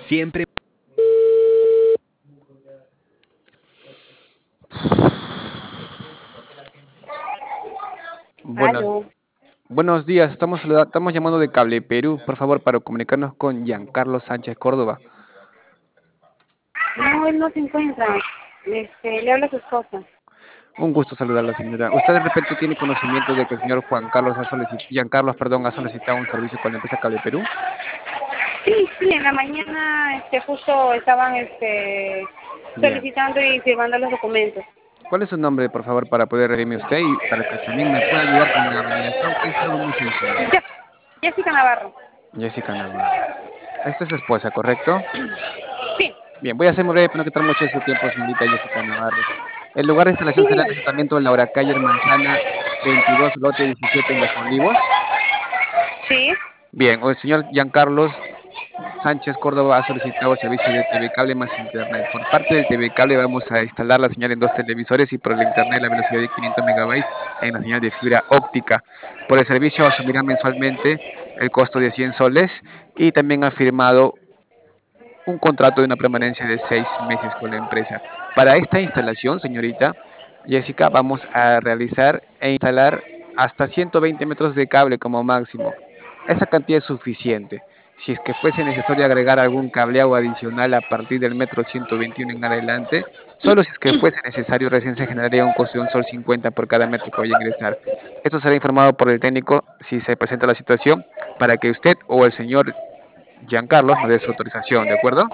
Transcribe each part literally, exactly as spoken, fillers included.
Siempre. Buenos, Aló. buenos días, estamos, saluda- estamos llamando de Cable Perú, por favor, para comunicarnos con Giancarlo Sánchez Córdoba. No, él no se encuentra. Este, le habla a su esposa. Un gusto saludarla, señora. ¿Usted de repente tiene conocimiento de que el señor Juan Carlos ha solicitado, Giancarlos, perdón, ha solicitado un servicio con la empresa Cable Perú? Sí, sí, en la mañana este, justo estaban este, Bien. solicitando y firmando los documentos. ¿Cuál es su nombre, por favor, para poder reírme usted y para que también me pueda ayudar con la validación, que es algo muy sencillo? Ya, Jessica Navarro. Jessica Navarro. Esta es su esposa, ¿correcto? Sí, Bien, voy a ser muy breve para no quitar mucho de su tiempo, señorita Jessica Navarro. El lugar de instalación sí, será el dígame. asentamiento de Laura Calle Manzana veintidós, lote diecisiete en Los Olivos. Sí, Bien, el señor Giancarlos Sánchez Córdoba ha solicitado servicio de T V Cable más Internet. Por parte del T V Cable vamos a instalar la señal en dos televisores y por el Internet la velocidad de quinientos megabytes en la señal de fibra óptica. Por el servicio asumirá mensualmente el costo de cien soles y también ha firmado un contrato de una permanencia de seis meses con la empresa. Para esta instalación, señorita Jessica, vamos a realizar e instalar hasta ciento veinte metros de cable como máximo. Esa cantidad es suficiente. Si es que fuese necesario agregar algún cableado adicional a partir del metro ciento veintiuno en adelante, solo si es que fuese necesario, recién se generaría un costo de un sol cincuenta por cada metro que vaya a ingresar. Esto será informado por el técnico si se presenta la situación para que usted o el señor Giancarlos nos dé su autorización, ¿de acuerdo?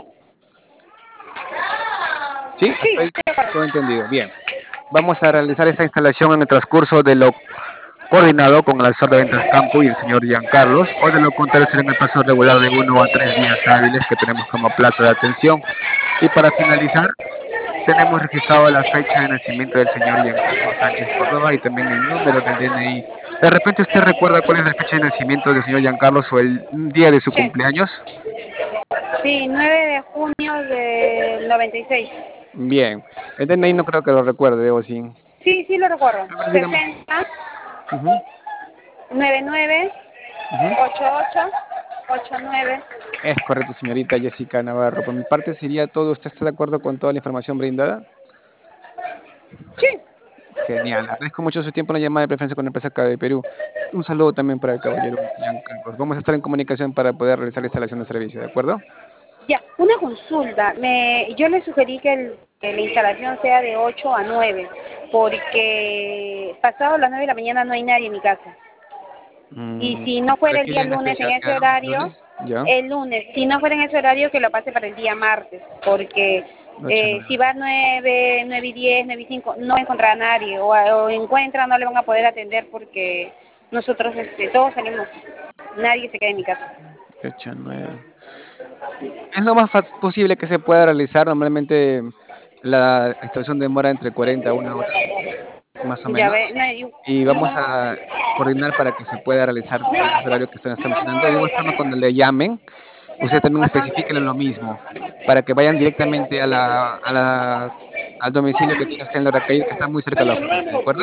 ¿Sí? sí, Hasta ahí estoy de acuerdo. todo entendido. Bien. Vamos a realizar esta instalación en el transcurso de lo coordinado con el asesor de ventas campo y el señor Giancarlos, o de lo contrario será en el plazo regular de uno a tres días hábiles que tenemos como plazo de atención. Y para finalizar, tenemos registrado la fecha de nacimiento del señor Giancarlo Sánchez Córdoba y también el número del D N I. ¿De repente usted recuerda cuál es la fecha de nacimiento del señor Giancarlos o el día de su Sí, cumpleaños? sí, nueve de junio del noventa y seis. Bien, el D N I no creo que lo recuerde, o sí. Sí, sí lo recuerdo. A ver, dígame. sesenta, Ujú, noventa y nueve, ujú. ochenta y ocho, ochenta y nueve. Es correcto, señorita Jessica Navarro. Por mi parte sería todo. ¿Usted está de acuerdo con toda la información brindada? Sí, Genial. Agradezco mucho su tiempo en la llamada de preferencia con la empresa K de Perú. Un saludo también para el caballero Giancarlos. Vamos a estar en comunicación para poder realizar la instalación de servicio, ¿de acuerdo? ya, una consulta. Me, yo le sugerí que, el- que la instalación sea de ocho a nueve, porque pasado las nueve de la mañana no hay nadie en mi casa. Y Mm, si no ¿Para fuera el qué día día en lunes en especial ese quedaron? horario, ¿Lunes? Ya. el lunes, si no fuera en ese horario, que lo pase para el día martes, porque ocho eh, nueve. si va a nueve, nueve y diez, nueve y cinco, no encontrará a nadie, o, o encuentra, no le van a poder atender porque nosotros este, todos salimos, nadie se queda en mi casa. ocho nueve. Es lo más fa- posible que se pueda realizar. Normalmente la instalación demora entre cuarenta a una hora, más o Ya ve, menos. no hay- Y vamos a coordinar para que se pueda realizar en ese horario que usted está mencionando. De igual forma, cuando le llamen, usted también Ajá. especifique lo mismo, para que vayan directamente a la, a la, al domicilio que tiene usted en Laura Calle, que está muy cerca de la oficina, ¿de acuerdo?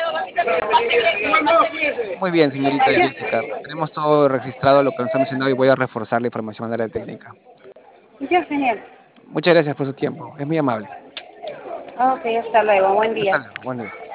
Muy bien, señorita Jessica. Tenemos todo registrado, lo que nos ha mencionado, y voy a reforzar la información en la área técnica. Ya, genial. Muchas gracias por su tiempo. Es muy amable. Ok, hasta luego, buen Hasta día. luego. Buen día.